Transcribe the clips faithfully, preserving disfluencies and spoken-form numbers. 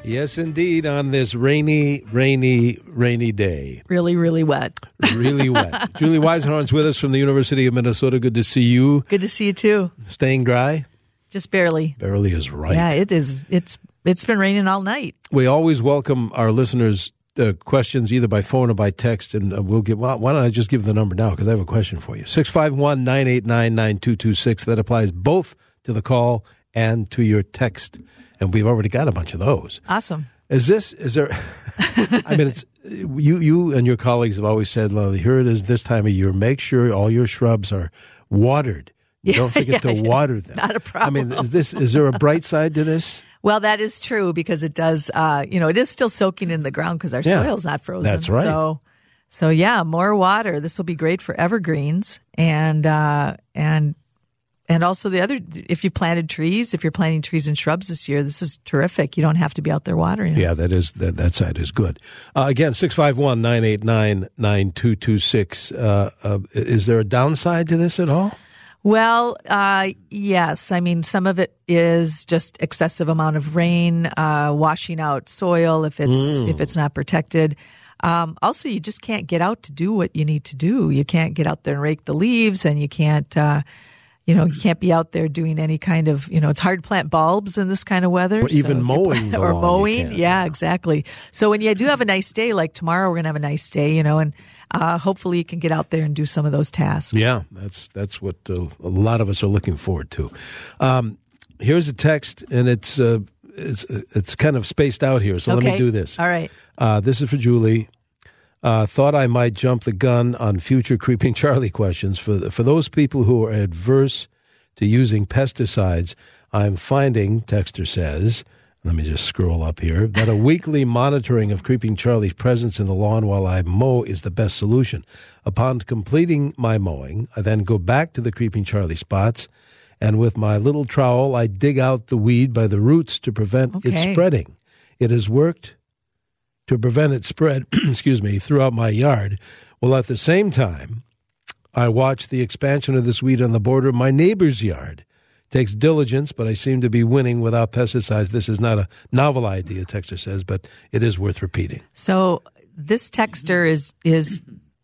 Yes, indeed, on this rainy, rainy, rainy day. Really, really wet. Really wet. Julie Weisenhorn's with us from the University of Minnesota. Good to see you. Good to see you, too. Staying dry? Just barely. Barely is right. Yeah, it is. It's It's been raining all night. We always welcome our listeners' uh, questions either by phone or by text, and uh, we'll give. Well, why don't I just give the number now, because I have a question for you. six five one, nine eight nine, nine two two six. That applies both to the call and to your text. And we've already got a bunch of those. Awesome. Is this, is there, I mean, it's, you you and your colleagues have always said, well, here it is this time of year. Make sure all your shrubs are watered. Yeah, Don't forget yeah, to water them. Not a problem. I mean, is this, is there a bright side to this? Well, that is true, because it does, uh, you know, it is still soaking in the ground because our Yeah, soil's not frozen. that's right. So, so yeah, more water. This will be great for evergreens. And, uh, and, And also the other, if you've planted trees, if you're planting trees and shrubs this year, this is terrific. You don't have to be out there watering it. Yeah, that is that, that side is good. Uh, again, six five one, nine eight nine, nine two two six. Uh, uh, is there a downside to this at all? Well, uh, yes. I mean, some of it is just excessive amount of rain, uh, washing out soil if it's Mm. if it's not protected. Um, also, you just can't get out to do what you need to do. You can't get out there and rake the leaves, and you can't. Uh, You know, you can't be out there doing any kind of, you know, it's hard to plant bulbs in this kind of weather. Or even so mowing the Or lawn, mowing. you can't. Yeah, exactly. So when you do have a nice day, like tomorrow, we're going to have a nice day, you know, and uh, hopefully you can get out there and do some of those tasks. Yeah, that's that's what uh, a lot of us are looking forward to. Um, here's a text, and it's uh, it's it's kind of spaced out here, so Okay. let me do this. All right. Uh, this is for Julie. Uh, thought I might jump the gun on future Creeping Charlie questions. For for those people who are adverse to using pesticides, I'm finding, texter says, let me just scroll up here, that a weekly monitoring of Creeping Charlie's presence in the lawn while I mow is the best solution. Upon completing my mowing, I then go back to the Creeping Charlie spots, and with my little trowel, I dig out the weed by the roots to prevent Okay. it spreading. It has worked to prevent it spread, excuse me, throughout my yard. Well, at the same time, I watch the expansion of this weed on the border of my neighbor's yard. Takes diligence, but I seem to be winning without pesticides. This is not a novel idea, texter says, but it is worth repeating. So this texter is is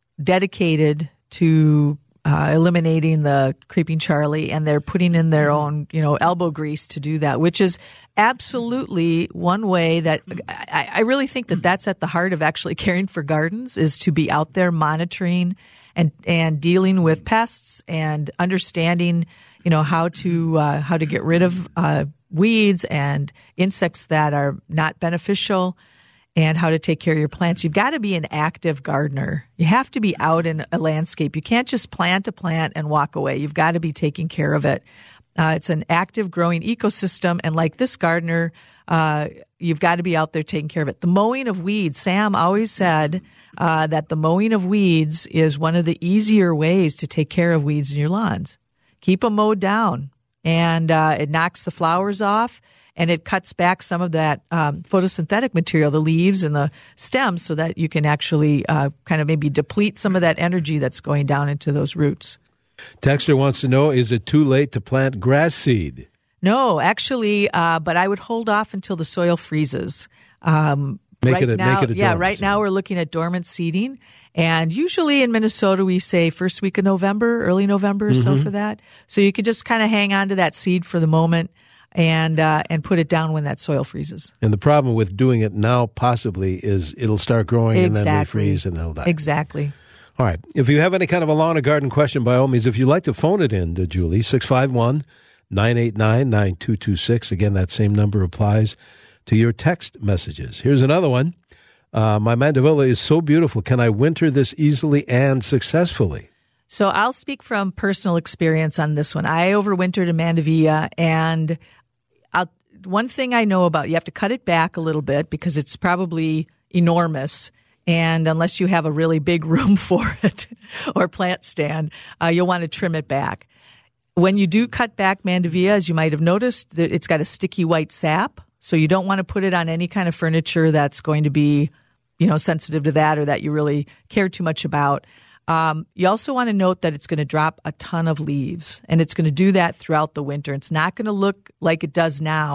dedicated to uh, eliminating the Creeping Charlie, and they're putting in their own, you know, elbow grease to do that, which is absolutely one way that I, I really think that that's at the heart of actually caring for gardens, is to be out there monitoring and and dealing with pests and understanding, you know, how to uh, how to get rid of uh, weeds and insects that are not beneficial, and how to take care of your plants. You've got to be an active gardener. You have to be out in a landscape. You can't just plant a plant and walk away. You've got to be taking care of it. Uh, it's an active, growing ecosystem, and like this gardener, uh, you've got to be out there taking care of it. The mowing of weeds, Sam always said uh, that the mowing of weeds is one of the easier ways to take care of weeds in your lawns. Keep them mowed down, and uh, it knocks the flowers off, and it cuts back some of that um, photosynthetic material, the leaves and the stems, so that you can actually uh, kind of maybe deplete some of that energy that's going down into those roots. Texter wants to know, is it too late to plant grass seed? No, actually, uh, but I would hold off until the soil freezes. Um, Make right it a- now, make it a yeah, dormant right seeding. now we're looking at dormant seeding, and usually in Minnesota we say first week of November, early November or so for that. So you could just kind of hang on to that seed for the moment and uh, and put it down when that soil freezes. And the problem with doing it now possibly is it'll start growing and then they Exactly. freeze and they'll die. Exactly. All right. If you have any kind of a lawn or garden question, by all means, if you'd like to phone it in to Julie, six five one, nine eight nine, nine two two six. Again, that same number applies to your text messages. Here's another one. Uh, my mandevilla is so beautiful. Can I winter this easily and successfully? So I'll speak from personal experience on this one. I overwintered a mandevilla, and I'll, one thing I know about, you have to cut it back a little bit because it's probably enormous. And unless you have a really big room for it or plant stand, uh, you'll want to trim it back. When you do cut back mandevilla, as you might have noticed, th- it's got a sticky white sap. So you don't want to put it on any kind of furniture that's going to be, you know, sensitive to that or that you really care too much about. Um, you also want to note that it's going to drop a ton of leaves, and it's going to do that throughout the winter. It's not going to look like it does now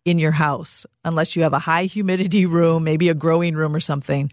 in your house unless you have a high humidity room, maybe a growing room or something.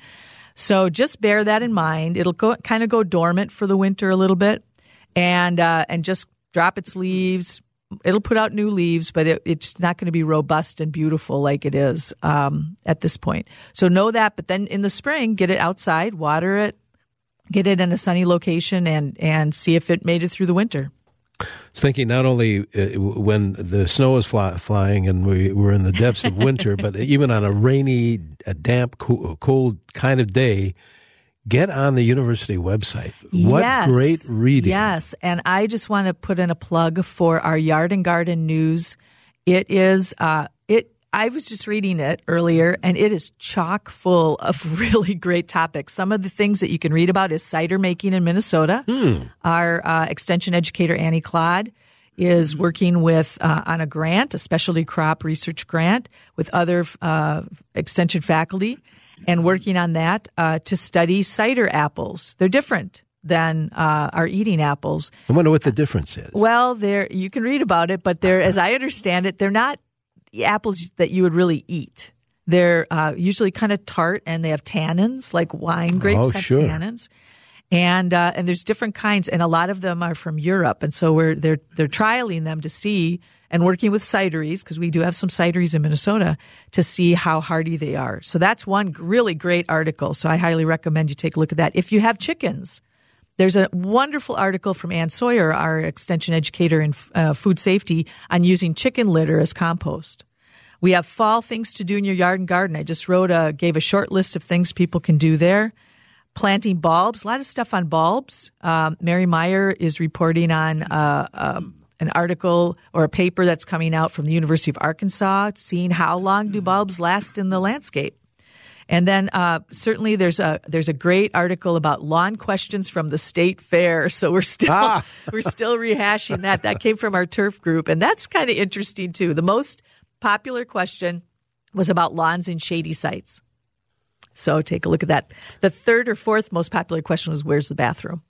So just bear that in mind. It'll go, kind of go dormant for the winter a little bit, and uh, and just drop its leaves. It'll put out new leaves, but it, it's not going to be robust and beautiful like it is um, at this point. So know that. But then in the spring, get it outside, water it, get it in a sunny location, and and see if it made it through the winter. I was thinking not only uh, when the snow is fly, flying and we were in the depths of winter, but even on a rainy, a damp, cool, cold kind of day, get on the university website. What yes. great reading. Yes, and I just want to put in a plug for our Yard and Garden News. It is, uh, it. I was just reading it earlier, and it is chock full of really great topics. Some of the things that you can read about is cider making in Minnesota. Hmm. Our uh, extension educator, Annie Clodd, is working with uh, on a grant, a specialty crop research grant, with other uh, extension faculty, and working on that uh, to study cider apples. They're different than uh, our eating apples. I wonder what the difference is. Well, they're, you can read about it, but they're, as I understand it, they're not apples that you would really eat. They're uh, usually kind of tart, and they have tannins, like wine grapes oh, have sure. tannins. And uh, and there's different kinds, and a lot of them are from Europe, and so we're they're they're trialing them to see, and working with cideries, because we do have some cideries in Minnesota, to see how hardy they are. So that's one really great article. So I highly recommend you take a look at that. If you have chickens, there's a wonderful article from Ann Sawyer, our extension educator in uh, food safety, on using chicken litter as compost. We have fall things to do in your yard and garden. I just wrote a, gave a short list of things people can do there. Planting bulbs, a lot of stuff on bulbs. Um, Mary Meyer is reporting on uh, uh, an article or a paper that's coming out from the University of Arkansas, seeing how long do bulbs last in the landscape. And then uh, certainly there's a there's a great article about lawn questions from the state fair. So we're still ah. we're still rehashing that. That came from our turf group, and that's kind of interesting too. The most popular question was about lawns in shady sites. So take a look at that. The third or fourth most popular question was, where's the bathroom?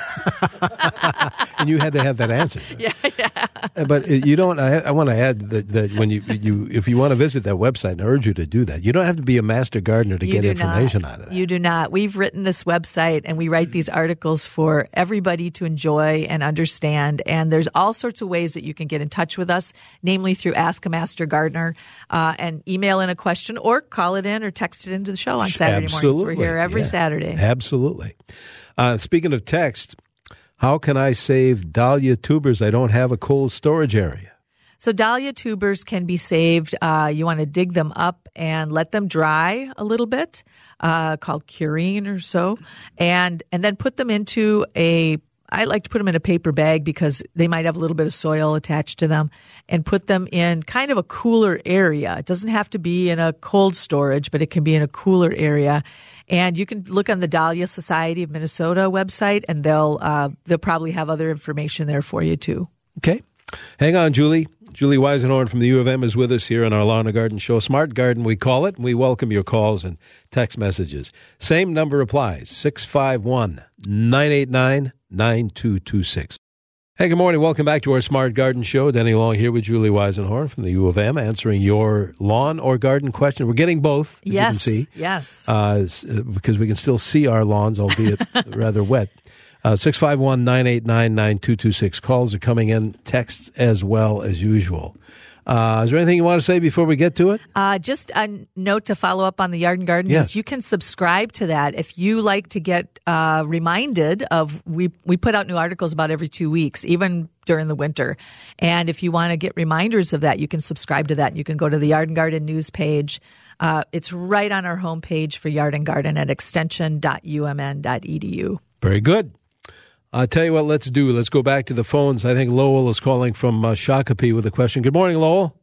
And you had to have that answer. Yeah, yeah. But you don't, I, I want to add that, that when you, you, if you want to visit that website, and I urge you to do that, you don't have to be a master gardener to you get information not. out of that. You do not. We've written this website, and we write these articles for everybody to enjoy and understand. And there's all sorts of ways that you can get in touch with us, namely through Ask a Master Gardener, uh, and email in a question, or call it in or text it into the show on Saturday Absolutely. mornings. We're here every yeah. Saturday. Absolutely. Uh, speaking of text, how can I save dahlia tubers? I don't have a cold storage area. So dahlia tubers can be saved. Uh, you want to dig them up and let them dry a little bit, uh, called curing or so, and and then put them into a, I like to put them in a paper bag because they might have a little bit of soil attached to them, and put them in kind of a cooler area. It doesn't have to be in a cold storage, but it can be in a cooler area. And you can look on the Dahlia Society of Minnesota website, and they'll uh, they'll probably have other information there for you too. Okay. Hang on, Julie. Julie Weisenhorn from the U of M is with us here on our Lawn and Garden Show. Smart Garden, we call it, and we welcome your calls and text messages. Same number applies, six five one, nine eight nine, nine two two six. Hey, good morning. Welcome back to our Smart Garden Show. Denny Long here with Julie Weisenhorn from the U of M, answering your lawn or garden question. We're getting both, as yes, you can see. Yes, uh, because we can still see our lawns, albeit rather wet. Uh, six five one, nine eight nine, nine two two six. Calls are coming in, texts as well as usual. Uh, is there anything you want to say before we get to it? Uh, just a note to follow up on the Yard and Garden yes. News. You can subscribe to that if you like to get uh, reminded of. We we put out new articles about every two weeks, even during the winter. And if you want to get reminders of that, you can subscribe to that. You can go to the Yard and Garden News page. Uh, it's right on our homepage for Yard and Garden at extension dot u m n dot e d u. Very good. I'll tell you what, let's do. Let's go back to the phones. I think Lowell is calling from uh, Shakopee with a question. Good morning, Lowell.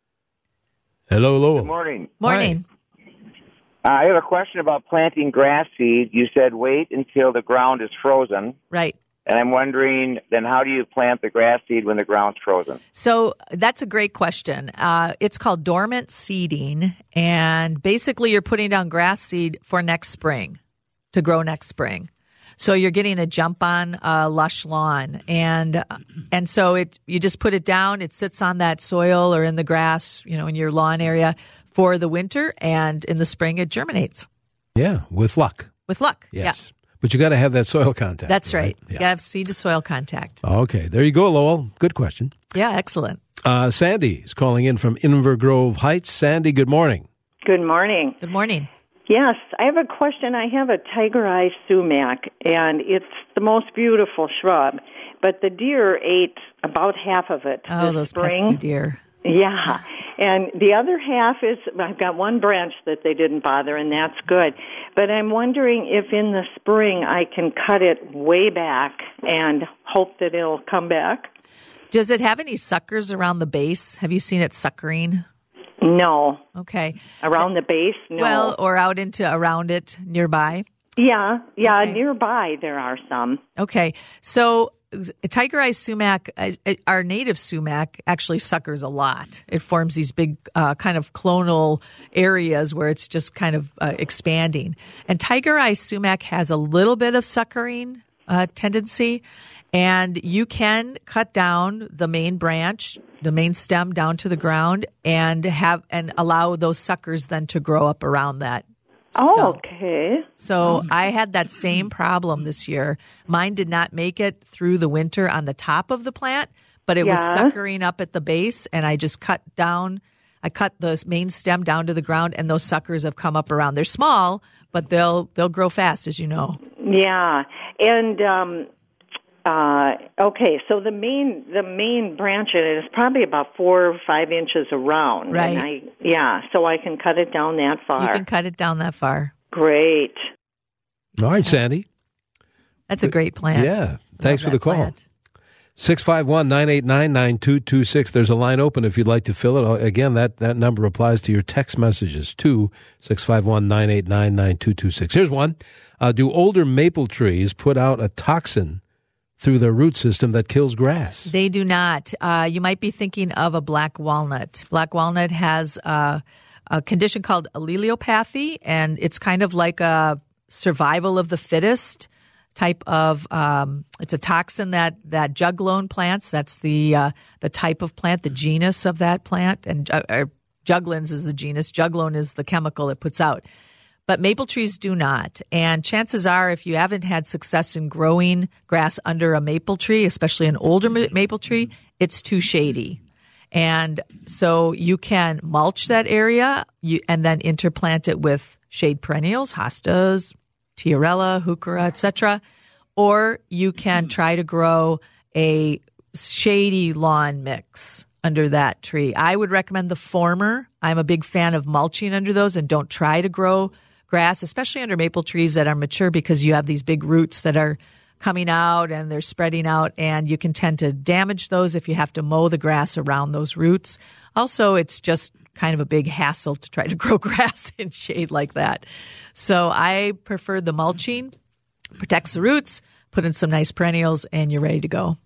Hello, Lowell. Good morning. Morning. Uh, I have a question about planting grass seed. You said wait until the ground is frozen. Right. And I'm wondering, then how do you plant the grass seed when the ground's frozen? So that's a great question. Uh, it's called dormant seeding, and basically you're putting down grass seed for next spring, to grow next spring. So you're getting a jump on a lush lawn. And and so it you just put it down. It sits on that soil or in the grass, you know, in your lawn area for the winter. And in the spring, it germinates. Yeah, with luck. With luck, yes. Yeah. But you got to have that soil contact. That's right. right? Yeah. You got to have seed to soil contact. Okay, there you go, Lowell. Good question. Yeah, excellent. Uh, Sandy is calling in from Invergrove Heights. Sandy, good morning. Good morning. Good morning. Yes, I have a question. I have a tiger eye sumac, and it's the most beautiful shrub, but the deer ate about half of it Oh, this those spring. pesky deer. Yeah, and the other half is, I've got one branch that they didn't bother, and that's good. But I'm wondering if in the spring I can cut it way back and hope that it'll come back. Does it have any suckers around the base? Have you seen it suckering? No. Okay. Around the base? No. Well, or out into around it nearby? Yeah, yeah, Okay. nearby there are some. Okay. So tiger eye sumac, uh, our native sumac, actually suckers a lot. It forms these big uh, kind of clonal areas where it's just kind of uh, expanding. And tiger eye sumac has a little bit of suckering uh, tendency. And you can cut down the main branch, the main stem down to the ground, and have and allow those suckers then to grow up around that Oh, stump. okay. So I had that same problem this year. Mine did not make it through the winter on the top of the plant, but it was Yeah. suckering up at the base, and I just cut down. I cut the main stem down to the ground, and those suckers have come up around. They're small, but they'll they'll grow fast, as you know. Yeah, and um, uh, okay, so the main the main branch in it is probably about four or five inches around, Right. And I, yeah, so I can cut it down that far. You can cut it down that far. Great. All right, Sandy. That's a great plant. Yeah, thanks Love for the that call. plant. six five one, nine eight nine, nine two two six. There's a line open if you'd like to fill it. Again, that, that number applies to your text messages, too, six five one, nine eight nine, nine two two six. Here's one. Uh, do older maple trees put out a toxin through their root system that kills grass? They do not. Uh, you might be thinking of a black walnut. Black walnut has uh, a condition called allelopathy, and it's kind of like a survival of the fittest type of. Um, it's a toxin that that juglone plants. That's the uh, the type of plant, the genus of that plant, and uh, or juglans is the genus. Juglone is the chemical it puts out. But maple trees do not. And chances are, if you haven't had success in growing grass under a maple tree, especially an older ma- maple tree, it's too shady. And so you can mulch that area you, and then interplant it with shade perennials, hostas, tiarella, heuchera, et cetera. Or you can try to grow a shady lawn mix under that tree. I would recommend the former. I'm a big fan of mulching under those, and don't try to grow grass, especially under maple trees that are mature, because you have these big roots that are coming out and they're spreading out, and you can tend to damage those if you have to mow the grass around those roots. Also, it's just kind of a big hassle to try to grow grass in shade like that. So I prefer the mulching, protects the roots, put in some nice perennials, and you're ready to go.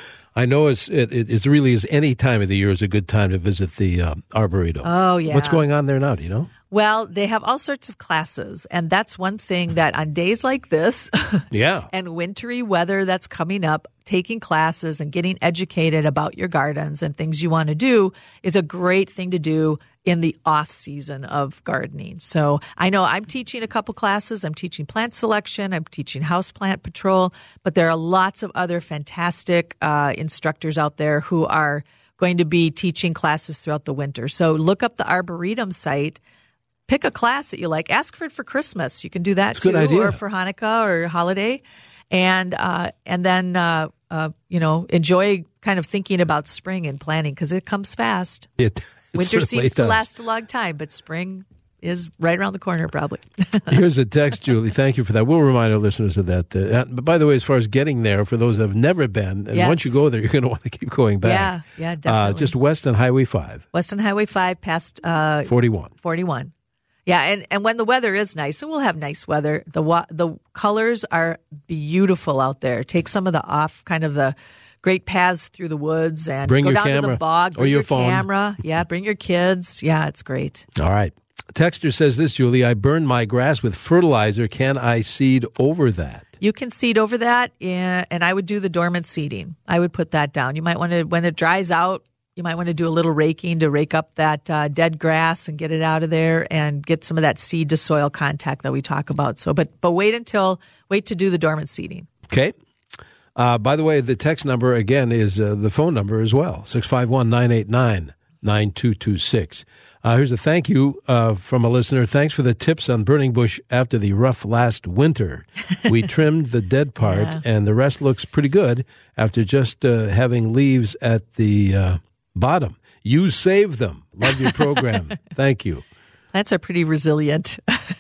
I know it's, it, it really is any time of the year is a good time to visit the uh, Arboretum. Oh, yeah. What's going on there now, do you know? Well, they have all sorts of classes, and that's one thing that on days like this Yeah. and wintry weather that's coming up, taking classes and getting educated about your gardens and things you want to do is a great thing to do in the off season of gardening. So I know I'm teaching a couple classes. I'm teaching plant selection. I'm teaching houseplant patrol, but there are lots of other fantastic uh, instructors out there who are going to be teaching classes throughout the winter. So look up the Arboretum site. Pick a class that you like. Ask for it for Christmas. You can do that That's a too, good idea. or for Hanukkah or holiday, and uh, and then uh, uh, you know enjoy kind of thinking about spring and planning, because it comes fast. It, it Winter certainly seems to does. last a long time, but spring is right around the corner, probably. Here's a text, Julie. Thank you for that. We'll remind our listeners of that. Uh, but by the way, as far as getting there, for those that have never been, and Yes. once you go there, you're going to want to keep going back. Yeah, yeah, definitely. Uh, just west on Highway five, Western Highway five past uh, forty-one. forty-one. Yeah, and, and when the weather is nice, and we'll have nice weather, the wa- the colors are beautiful out there. Take some of the off, kind of the great paths through the woods, and Bring go your down to camera the bog. or Bring your your phone. camera. Yeah, bring your kids. Yeah, it's great. All right. Texter says this, Julie, I burned my grass with fertilizer. Can I seed over that? You can seed over that, in, and I would do the dormant seeding. I would put that down. You might want to, when it dries out, you might want to do a little raking to rake up that uh, dead grass and get it out of there and get some of that seed to soil contact that we talk about. So, but but wait until wait to do the dormant seeding. Okay. Uh, by the way, the text number again is uh, the phone number as well, six five one, nine eight nine, nine two two six. Uh, here's a thank you uh, from a listener. Thanks for the tips on burning bush after the rough last winter. We trimmed the dead part, yeah. and the rest looks pretty good after just uh, having leaves at the uh, bottom. You saved them. Love your program. Thank you. That's a pretty resilient.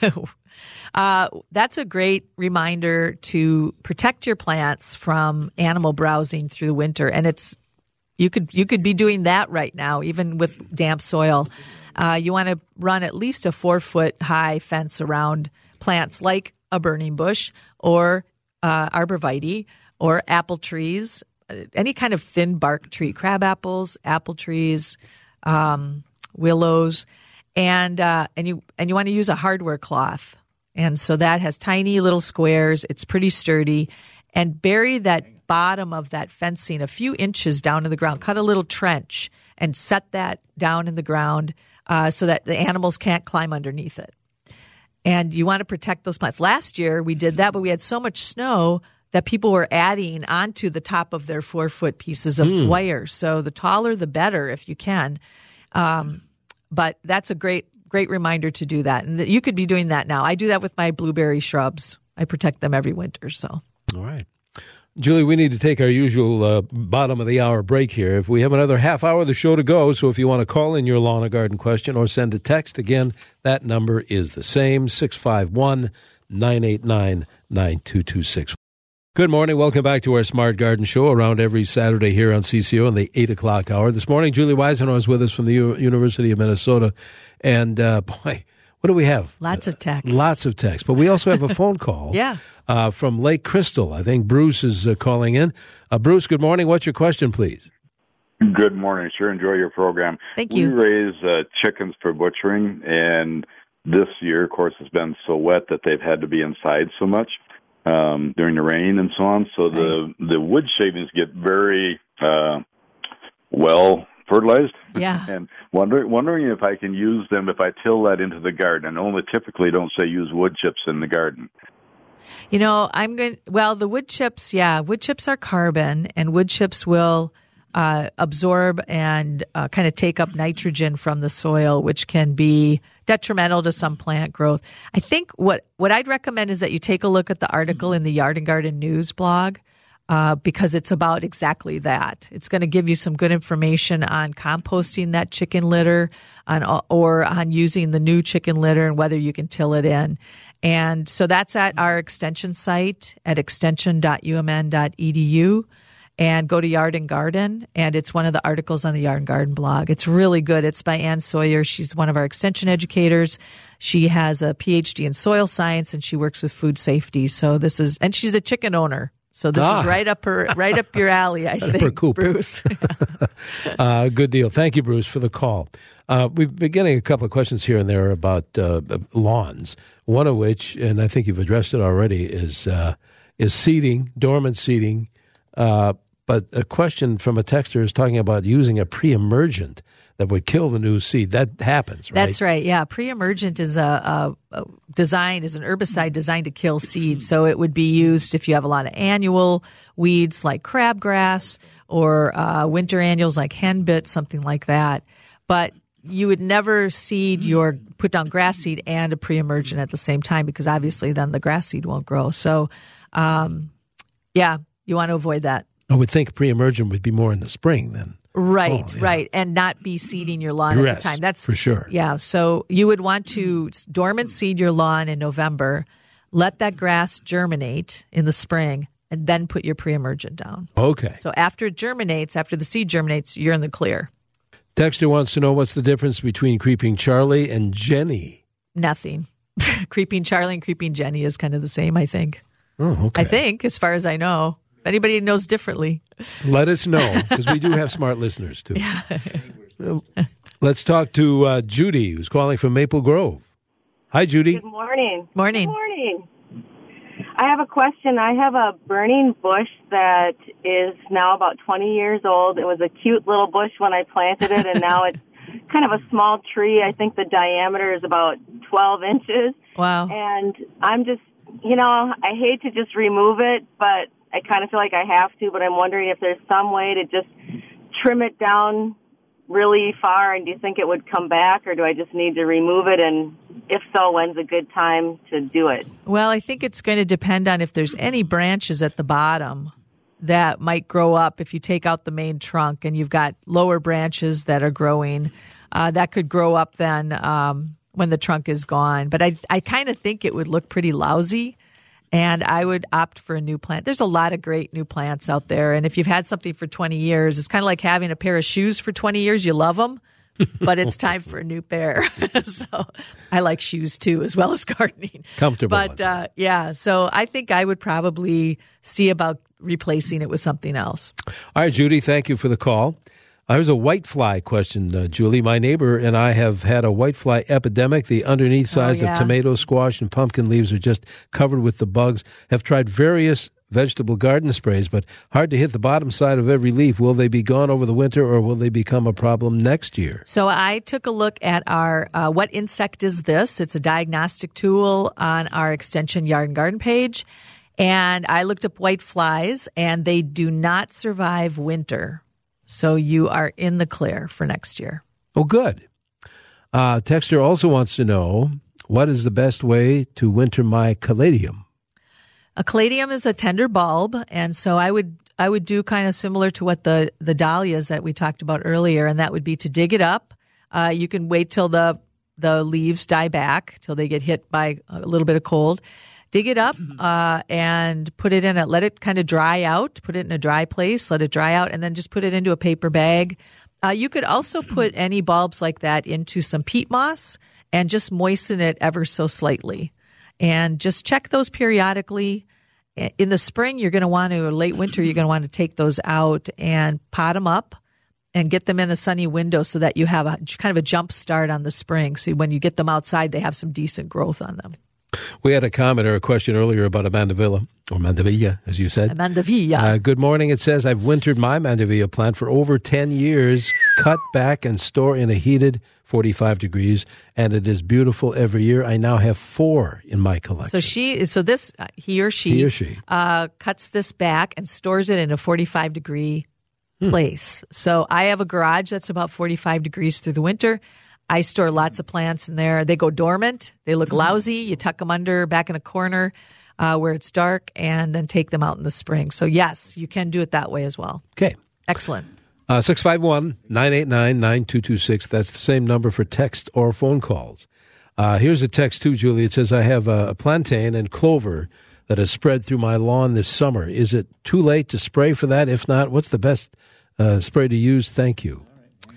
uh, that's a great reminder to protect your plants from animal browsing through the winter, and it's you could you could be doing that right now, even with damp soil. Uh, you want to run at least a four foot high fence around plants like a burning bush or uh, arborvitae or apple trees, any kind of thin bark tree, crab apples, apple trees, um, willows, and uh, and you and you want to use a hardware cloth, and so that has tiny little squares. It's pretty sturdy, and bury that bottom of that fencing a few inches down in the ground. Cut a little trench and set that down in the ground. Uh, so that the animals can't climb underneath it. And you want to protect those plants. Last year we did that, but we had so much snow that people were adding onto the top of their four-foot pieces of mm. wire. So the taller, the better if you can. Um, but that's a great, great reminder to do that. And you could be doing that now. I do that with my blueberry shrubs. I protect them every winter. So, all right. Julie, we need to take our usual uh, bottom of the hour break here. If we have another half hour of the show to go, so if you want to call in your lawn or garden question or send a text, again, that number is the same, six five one, nine eight nine, nine two two six. Good morning. Welcome back to our Smart Garden Show around every Saturday here on C C O in the eight o'clock hour. This morning, Julie Weisenhorn is with us from the U- University of Minnesota. And, uh, boy, what do we have? Lots of texts. Lots of texts. But we also have a phone call. Yeah. Uh, from Lake Crystal. I think Bruce is uh, calling in. Uh, Bruce, good morning. What's your question, please? Good morning. Sure enjoy your program. Thank you. We raise uh, chickens for butchering, and this year, of course, it's been so wet that they've had to be inside so much um, during the rain and so on. So the, the wood shavings get very uh, well fertilized. Yeah. And wonder, wondering if I can use them if I till that into the garden. I only typically don't say use wood chips in the garden. You know, I'm going to, well, the wood chips, yeah, wood chips are carbon, and wood chips will uh, absorb and uh, kind of take up nitrogen from the soil, which can be detrimental to some plant growth. I think what, what I'd recommend is that you take a look at the article in the Yard and Garden News blog, uh, because it's about exactly that. It's going to give you some good information on composting that chicken litter on, or on using the new chicken litter and whether you can till it in. And so that's at our extension site at extension dot u m n dot e d u, and go to Yard and Garden, and it's one of the articles on the Yard and Garden blog. It's really good. It's by Ann Sawyer. She's one of our extension educators. She has a P H D in soil science, and she works with food safety. So this is, and she's a chicken owner. So this ah. is right up her, right up your alley, I think, her coop. Bruce. uh, good deal. Thank you, Bruce, for the call. Uh, we've been getting a couple of questions here and there about uh, lawns. One of which, and I think you've addressed it already, is uh, is seeding, dormant seeding. Uh, but a question from a texter is talking about using a pre-emergent that would kill the new seed. That happens, right? That's right. Yeah, pre-emergent is a, a, a design is an herbicide designed to kill seeds. So it would be used if you have a lot of annual weeds like crabgrass or uh, winter annuals like henbit, something like that. But you would never seed your put down grass seed and a pre-emergent at the same time, because obviously then the grass seed won't grow. So, um, yeah, you want to avoid that. I would think pre-emergent would be more in the spring then. Right, oh, yeah. right, and not be seeding your lawn yes, at the time. That's for sure. Yeah, so you would want to dormant seed your lawn in November, let that grass germinate in the spring, and then put your pre-emergent down. Okay. So after it germinates, after the seed germinates, you're in the clear. Texter wants to know what's the difference between Creeping Charlie and Jenny. Nothing. Creeping Charlie and Creeping Jenny is kind of the same, I think. Oh, okay. I think, as far as I know. If anybody knows differently, let us know, because we do have smart listeners, too. Yeah. Let's talk to uh, Judy, who's calling from Maple Grove. Hi, Judy. Good morning. Morning. Good morning. I have a question. I have a burning bush that is now about twenty years old. It was a cute little bush when I planted it, and now it's kind of a small tree. I think the diameter is about twelve inches. Wow. And I'm just, you know, I hate to just remove it, but I kind of feel like I have to, but I'm wondering if there's some way to just trim it down really far, and do you think it would come back, or do I just need to remove it? And if so, when's a good time to do it? Well, I think it's going to depend on if there's any branches at the bottom that might grow up if you take out the main trunk and you've got lower branches that are growing. Uh, that could grow up then um, when the trunk is gone. But I, I kind of think it would look pretty lousy, and I would opt for a new plant. There's a lot of great new plants out there, and if you've had something for twenty years, it's kind of like having a pair of shoes for twenty years. You love them, but it's time for a new pair. So I like shoes too, as well as gardening. Comfortable. But uh, yeah, so I think I would probably see about replacing it with something else. All right, Judy, thank you for the call. Uh, here's a whitefly question, uh, Julie. My neighbor and I have had a whitefly epidemic. The underneath sides oh, yeah. of tomato, squash, and pumpkin leaves are just covered with the bugs. Have tried various vegetable garden sprays, but hard to hit the bottom side of every leaf. Will they be gone over the winter, or will they become a problem next year? So I took a look at our uh, What Insect Is This? It's a diagnostic tool on our Extension Yard and Garden page. And I looked up whiteflies, and they do not survive winter. So you are in the clear for next year. Oh, good. Uh, Texter also wants to know, what is the best way to winter my caladium? A caladium is a tender bulb, and so I would I would do kind of similar to what the, the dahlias that we talked about earlier, and that would be to dig it up. Uh, you can wait till the the leaves die back, till they get hit by a little bit of cold. Dig it up uh, and put it in a, let it kind of dry out, put it in a dry place, let it dry out, and then just put it into a paper bag. Uh, you could also put any bulbs like that into some peat moss and just moisten it ever so slightly. And just check those periodically. In the spring, you're going to want to, or late winter, you're going to want to take those out and pot them up and get them in a sunny window so that you have a kind of a jump start on the spring. So when you get them outside, they have some decent growth on them. We had a comment or a question earlier about a mandevilla, or mandevilla, as you said. A mandevilla. Uh, good morning. It says, I've wintered my mandevilla plant for over ten years, cut back and store in a heated forty-five degrees, and it is beautiful every year. I now have four in my collection. So she, so this, uh, he or she, he or she. Uh, cuts this back and stores it in a forty-five degree hmm. place. So I have a garage that's about forty-five degrees through the winter. I store lots of plants in there. They go dormant. They look lousy. You tuck them under back in a corner uh, where it's dark, and then take them out in the spring. So, yes, you can do it that way as well. Okay. Excellent. Uh, six five one, nine eight nine, nine two two six. That's the same number for text or phone calls. Uh, here's a text, too, Julie. It says, I have a, a plantain and clover that has spread through my lawn this summer. Is it too late to spray for that? If not, what's the best uh, spray to use? Thank you.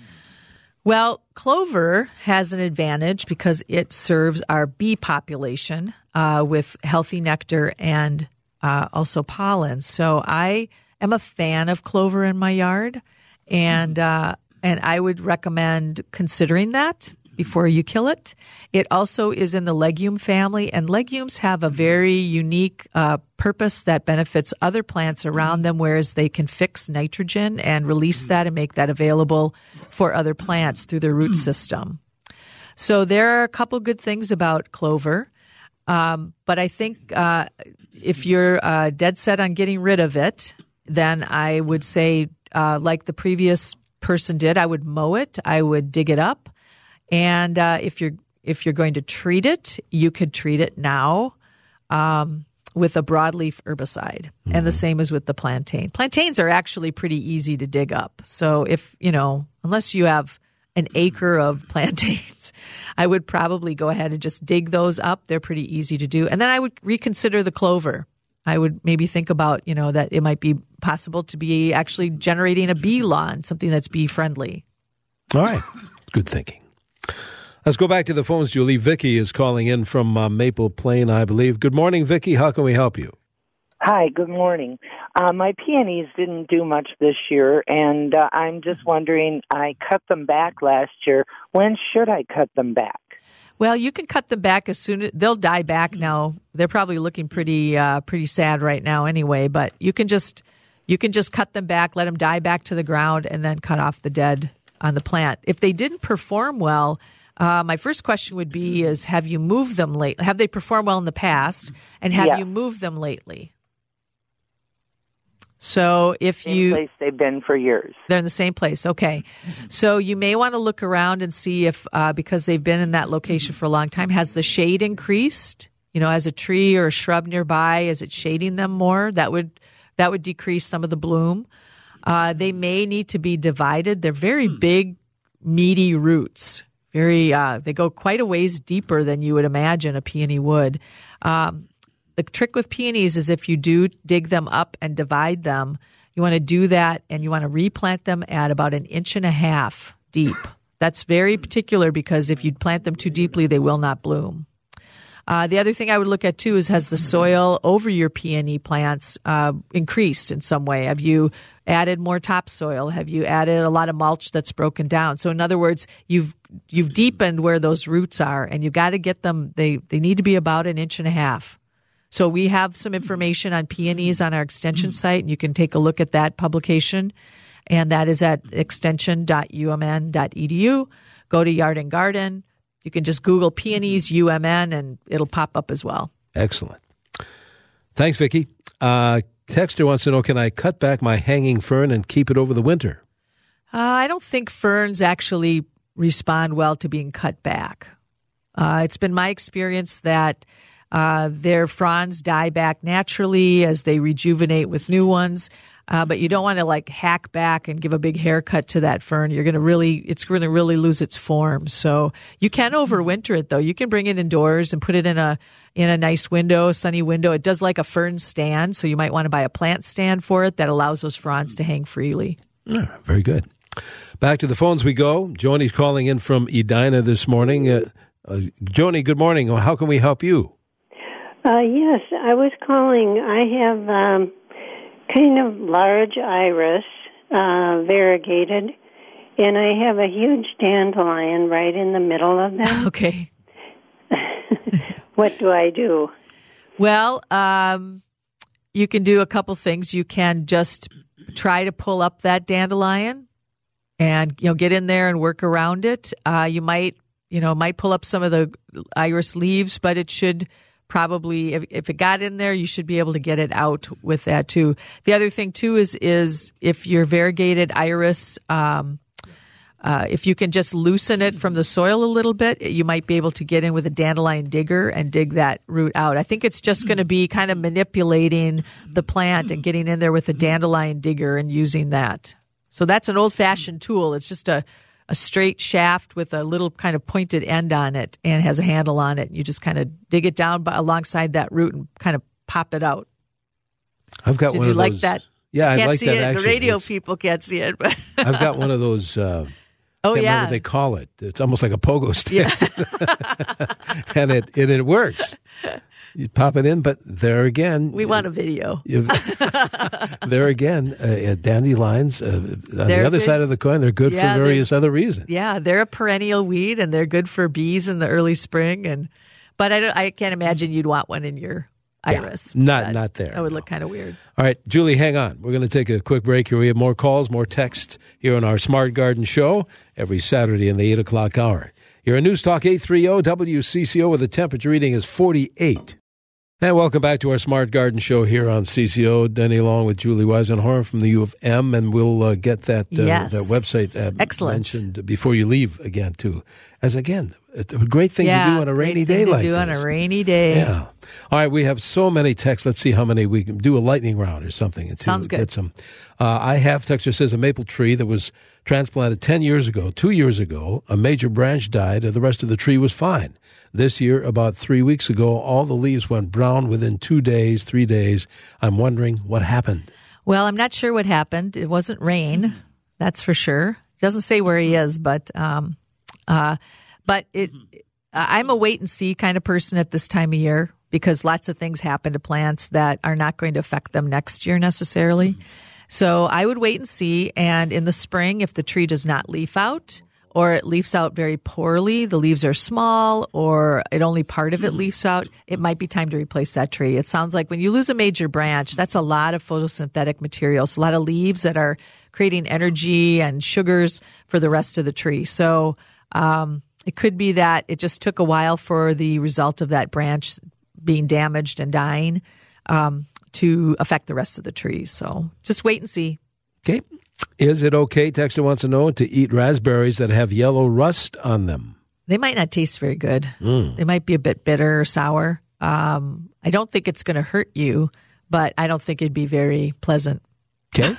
Well, clover has an advantage because it serves our bee population uh, with healthy nectar and uh, also pollen. So I am a fan of clover in my yard, and uh, and I would recommend considering that before you kill it. It also is in the legume family, and legumes have a very unique uh, purpose that benefits other plants around them, whereas they can fix nitrogen and release that and make that available for other plants through their root system. So there are a couple good things about clover, um, but I think uh, if you're uh, dead set on getting rid of it, then I would say, uh, like the previous person did, I would mow it, I would dig it up. And uh, if you're if you're going to treat it, you could treat it now um, with a broadleaf herbicide, mm-hmm. and the same as with the plantain. Plantains are actually pretty easy to dig up. So if you know, unless you have an acre of plantains, I would probably go ahead and just dig those up. They're pretty easy to do. And then I would reconsider the clover. I would maybe think about you know that it might be possible to be actually generating a bee lawn, something that's bee friendly. All right, good thinking. Let's go back to the phones, Julie. Vicky is calling in from uh, Maple Plain, I believe. Good morning, Vicky. How can we help you? Hi, good morning. Uh, my peonies didn't do much this year, and uh, I'm just wondering, I cut them back last year. When should I cut them back? Well, you can cut them back as soon as they'll die back now. They're probably looking pretty uh, pretty sad right now anyway, but you can just you can just cut them back, let them die back to the ground, and then cut off the dead on the plant. If they didn't perform well, uh, my first question would be is have you moved them late? Have they performed well in the past, and have Yeah. you moved them lately? So if Same you place they've been for years. they're in the same place. Okay. So you may want to look around and see if, uh, because they've been in that location for a long time, has the shade increased? You know, as a tree or a shrub nearby, is it shading them more? That would, that would decrease some of the bloom. Uh, they may need to be divided. They're very big, meaty roots. Very, uh, they go quite a ways deeper than you would imagine a peony would. Um, The trick with peonies is if you do dig them up and divide them, you want to do that and you want to replant them at about an inch and a half deep. That's very particular because if you plant them too deeply, they will not bloom. Uh, the other thing I would look at too is has the soil over your peony plants uh, increased in some way? Have you added more topsoil? Have you added a lot of mulch that's broken down? So in other words, you've you've deepened where those roots are, and you got to get them. They they need to be about an inch and a half. So we have some information on peonies on our extension site, and you can take a look at that publication, and that is at extension dot u m n dot e d u. Go to Yard and Garden. You can just Google peonies U M N, and it'll pop up as well. Excellent. Thanks, Vicki. Uh, Texter wants to know, can I cut back my hanging fern and keep it over the winter? Uh, I don't think ferns actually respond well to being cut back. Uh, it's been my experience that Uh, their fronds die back naturally as they rejuvenate with new ones. Uh, but you don't want to like hack back and give a big haircut to that fern. You're going to really, it's going to really lose its form. So you can overwinter it though. You can bring it indoors and put it in a, in a nice window, sunny window. It does like a fern stand. So you might want to buy a plant stand for it that allows those fronds to hang freely. Yeah, very good. Back to the phones we go. Joni's calling in from Edina this morning. Uh, uh, Joni, good morning. How can we help you? Uh, yes, I was calling. I have um, kind of large iris, uh, variegated, and I have a huge dandelion right in the middle of them. Okay. What do I do? Well, um, you can do a couple things. You can just try to pull up that dandelion and, you know, get in there and work around it. Uh, you might, you know, might pull up some of the iris leaves, but it should probably, if, if it got in there, you should be able to get it out with that too. The other thing too is, is if your variegated iris, um, uh, if you can just loosen it from the soil a little bit, you might be able to get in with a dandelion digger and dig that root out. I think it's just going to be kind of manipulating the plant and getting in there with a dandelion digger and using that. So that's an old-fashioned tool. It's just a a straight shaft with a little kind of pointed end on it and has a handle on it. You just kind of dig it down by, alongside that root and kind of pop it out. I've got Did one you of like those. that? Yeah, I can't like see that it. actually. The radio It's- people can't see it. But I've got one of those. Uh, oh, can't remember yeah. what they call it. It's almost like a pogo stick. Yeah. and it, it it works. You pop it in, but there again. We want a video. you- there again, uh, dandelions, uh, on They're the other good. side of the coin, they're good Yeah, for they're- various other reasons. Yeah, they're a perennial weed, and they're good for bees in the early spring. And But I, don't, I can't imagine you'd want one in your iris. not- That- not there, That would no. look kind of weird. All right, Julie, hang on. We're going to take a quick break here. We have more calls, more text here on our Smart Garden Show every Saturday in the eight o'clock hour. You're in News Talk eight thirty W C C O, where the temperature reading is forty-eight. And welcome back to our Smart Garden Show here on C C O. Denny along with Julie Weisenhorn from the U of M, and we'll uh, get that uh, Yes. that website uh, Excellent. mentioned before you leave again, too. As again, a great thing yeah, to do on a rainy great thing day to like do this. on a rainy day. Yeah. All right, we have so many texts. Let's see how many we can do a lightning round or something. And Sounds good. Get some. Uh, I have, texture says, a maple tree that was transplanted ten years ago, two years ago. A major branch died, and the rest of the tree was fine. This year, about three weeks ago, all the leaves went brown within two days, three days. I'm wondering what happened. Well, I'm not sure what happened. It wasn't rain, that's for sure. It doesn't say where he is, but um, uh, but it. I'm a wait and see kind of person at this time of year because lots of things happen to plants that are not going to affect them next year necessarily. So I would wait and see. And in the spring, if the tree does not leaf out or it leaves out very poorly, the leaves are small, or it only part of it leaves out, it might be time to replace that tree. It sounds like when you lose a major branch, that's a lot of photosynthetic materials, a lot of leaves that are creating energy and sugars for the rest of the tree. So um, it could be that it just took a while for the result of that branch being damaged and dying um, to affect the rest of the tree. So just wait and see. Okay. Is it okay, Texter wants to know, to eat raspberries that have yellow rust on them? They might not taste very good. Mm. They might be a bit bitter or sour. Um, I don't think it's going to hurt you, but I don't think it'd be very pleasant. Okay.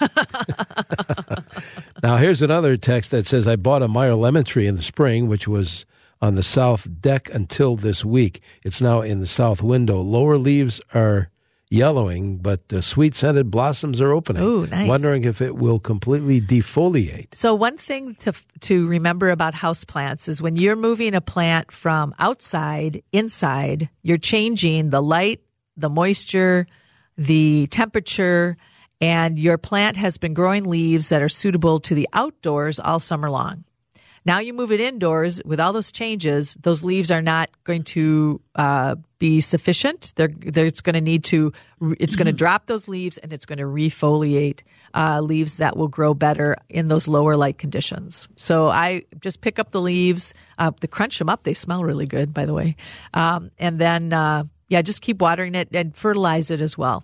Now, here's another text that says, I bought a Meyer lemon tree in the spring, which was on the south deck until this week. It's now in the south window. Lower leaves are yellowing, but the sweet-scented blossoms are opening. Ooh, nice. Wondering if it will completely defoliate. So one thing to to remember about houseplants is when you're moving a plant from outside inside, you're changing the light, the moisture, the temperature, and your plant has been growing leaves that are suitable to the outdoors all summer long. Now you move it indoors with all those changes, those leaves are not going to uh, be sufficient. They're, they're, it's going to need to, it's going to drop those leaves and it's going to refoliate uh, leaves that will grow better in those lower light conditions. So I just pick up the leaves, uh, to crunch them up. They smell really good, by the way. Um, and then, uh, yeah, just keep watering it and fertilize it as well.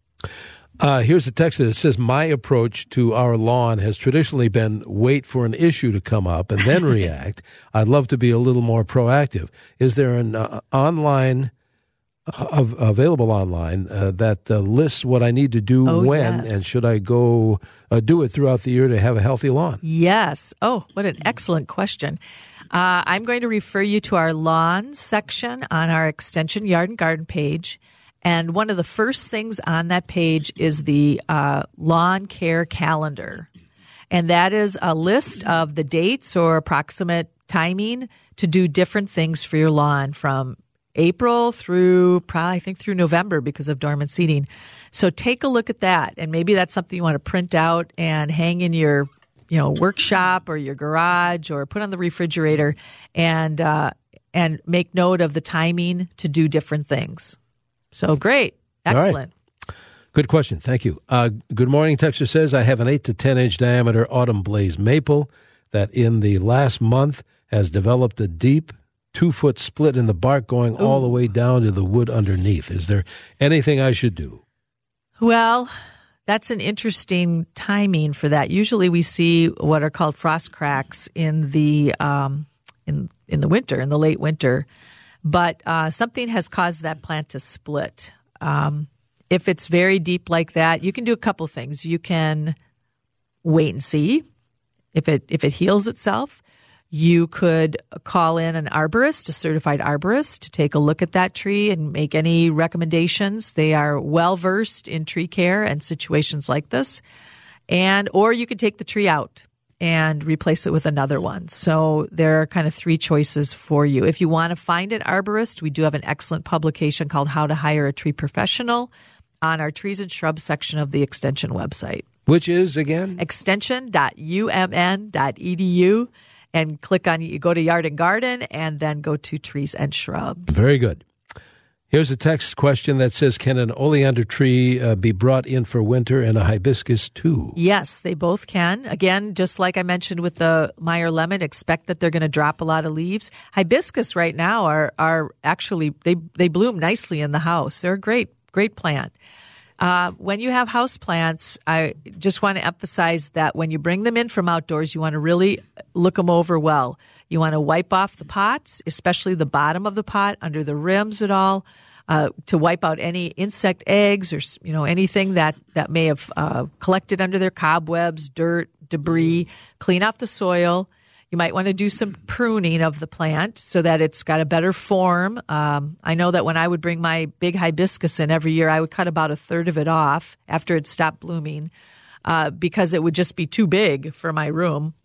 Uh, here's a text that says, my approach to our lawn has traditionally been wait for an issue to come up and then react. I'd love to be a little more proactive. Is there an uh, online, uh, av- available online uh, that uh, lists what I need to do Oh, when, yes. and should I go uh, do it throughout the year to have a healthy lawn? Yes. Oh, what an excellent question. Uh, I'm going to refer you to our lawns section on our Extension Yard and Garden page. And one of the first things on that page is the uh, lawn care calendar. And that is a list of the dates or approximate timing to do different things for your lawn from April through probably, I think, through November because of dormant seeding. So take a look at that. And maybe that's something you want to print out and hang in your, you know, workshop or your garage or put on the refrigerator and, uh, and make note of the timing to do different things. So great. Excellent. Right. Good question. Thank you. Uh, good morning. Texter says, I have an eight to ten inch diameter autumn blaze maple that in the last month has developed a deep two foot split in the bark going Ooh. all the way down to the wood underneath. Is there anything I should do? Well, that's an interesting timing for that. Usually we see what are called frost cracks in the, um, in, in the winter, in the late winter. But uh, something has caused that plant to split. Um, if it's very deep like that, you can do a couple things. You can wait and see if it if it heals itself. You could call in an arborist, a certified arborist, to take a look at that tree and make any recommendations. They are well versed in tree care and situations like this. And or you could take the tree out and replace it with another one. So there are kind of three choices for you. If you want to find an arborist, we do have an excellent publication called How to Hire a Tree Professional on our Trees and Shrubs section of the Extension website. Which is, again? extension dot u m n dot e d u, and click on, you go to Yard and Garden and then go to Trees and Shrubs. Very good. Here's a text question that says, can an oleander tree uh, be brought in for winter and a hibiscus too? Yes, they both can. Again, just like I mentioned with the Meyer lemon, expect that they're going to drop a lot of leaves. Hibiscus right now are are actually, they, they bloom nicely in the house. They're a great, great plant. Uh, when you have house plants, I just want to emphasize that when you bring them in from outdoors, you want to really look them over well. You want to wipe off the pots, especially the bottom of the pot, under the rims at all, uh, to wipe out any insect eggs or, you know, anything that, that may have uh, collected under their cobwebs, dirt, debris. Clean off the soil. You might want to do some pruning of the plant so that it's got a better form. Um, I know that when I would bring my big hibiscus in every year, I would cut about a third of it off after it stopped blooming uh, because it would just be too big for my room.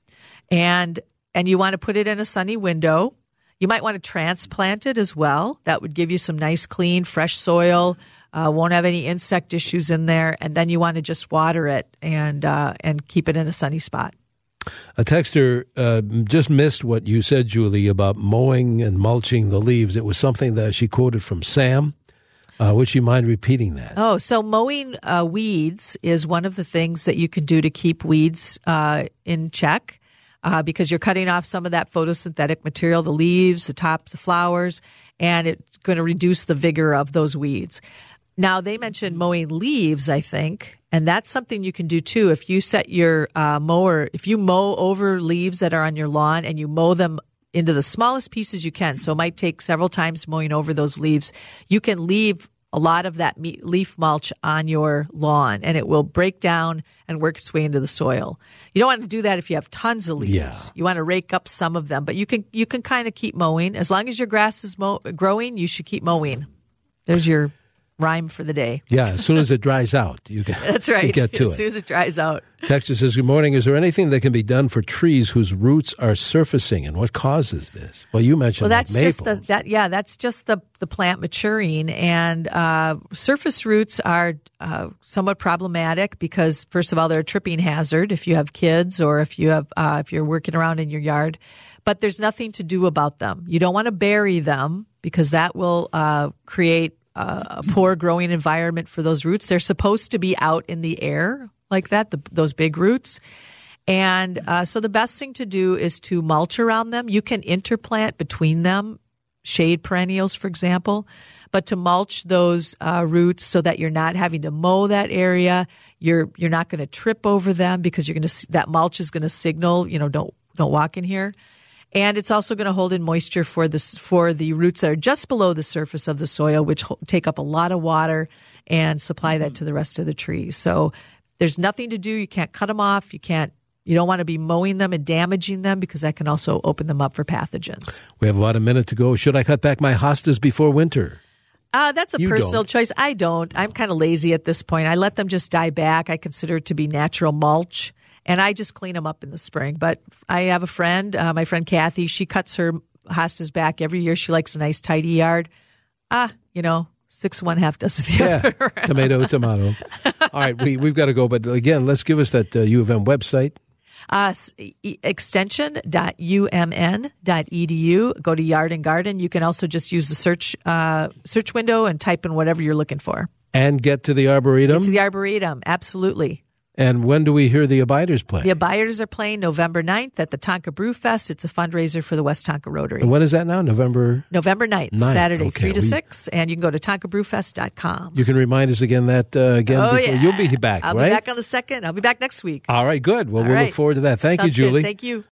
And and you want to put it in a sunny window. You might want to transplant it as well. That would give you some nice, clean, fresh soil. Uh, won't have any insect issues in there. And then you want to just water it and uh, and keep it in a sunny spot. A texter uh, just missed what you said, Julie, about mowing and mulching the leaves. It was something that she quoted from Sam. Uh, would you mind repeating that? Oh, so mowing uh, weeds is one of the things that you can do to keep weeds uh, in check uh, because you're cutting off some of that photosynthetic material, the leaves, the tops, the flowers, and it's going to reduce the vigor of those weeds. Now, they mentioned mowing leaves, I think, and that's something you can do too. If you set your uh, mower, if you mow over leaves that are on your lawn and you mow them into the smallest pieces you can, so it might take several times mowing over those leaves, you can leave a lot of that leaf mulch on your lawn, and it will break down and work its way into the soil. You don't want to do that if you have tons of leaves. Yeah. You want to rake up some of them, but you can you can kind of keep mowing. As long as your grass is mow- growing, you should keep mowing. There's your rhyme for the day. Yeah, as soon as it dries out, you can That's right. you get to as it. soon as it dries out. Texter says, good morning. Is there anything that can be done for trees whose roots are surfacing, and what causes this? Well, you mentioned Well, that's like just maples. the that yeah, that's just the the plant maturing, and uh, surface roots are uh, somewhat problematic because first of all, they're a tripping hazard if you have kids or if you have uh, if you're working around in your yard. But there's nothing to do about them. You don't want to bury them because that will uh, create a poor growing environment for those roots. They're supposed to be out in the air like that, the, those big roots. And uh, so the best thing to do is to mulch around them. You can interplant between them, shade perennials, for example, but to mulch those uh, roots so that you're not having to mow that area. You're you're not going to trip over them because you're going to that mulch is going to signal, you know, don't don't walk in here. And it's also going to hold in moisture for the, for the roots that are just below the surface of the soil, which ho- take up a lot of water and supply that to the rest of the trees. So there's nothing to do. You can't cut them off. You can't. You don't want to be mowing them and damaging them because that can also open them up for pathogens. We have about a minute to go. Should I cut back my hostas before winter? Uh, that's a You personal don't. choice. I don't. I'm kind of lazy at this point. I let them just die back. I consider it to be natural mulch. And I just clean them up in the spring. But I have a friend, uh, my friend Kathy. She cuts her hostas back every year. She likes a nice, tidy yard. Ah, you know, six one, half dozen the Yeah, other. tomato, tomato. All right, we, we've got to go. But again, let's give us that uh, U of M website. Uh, extension dot u m n dot e d u. Go to Yard and Garden. You can also just use the search uh, search window and type in whatever you're looking for. And get to the Arboretum. Get to the Arboretum, absolutely. And when do we hear the Abiders play? The Abiders are playing November ninth at the Tonka Brew Fest. It's a fundraiser for the West Tonka Rotary. And when is that now? November? November ninth, ninth, Saturday, okay. three to We- six. And you can go to tonka brew fest dot com. You can remind us again that uh, again Oh, before yeah. you'll be back, I'll right? be back on the second. I'll be back next week. All right, good. Well, All we'll right. look forward to that. Thank Sounds you, good. Julie. Thank you.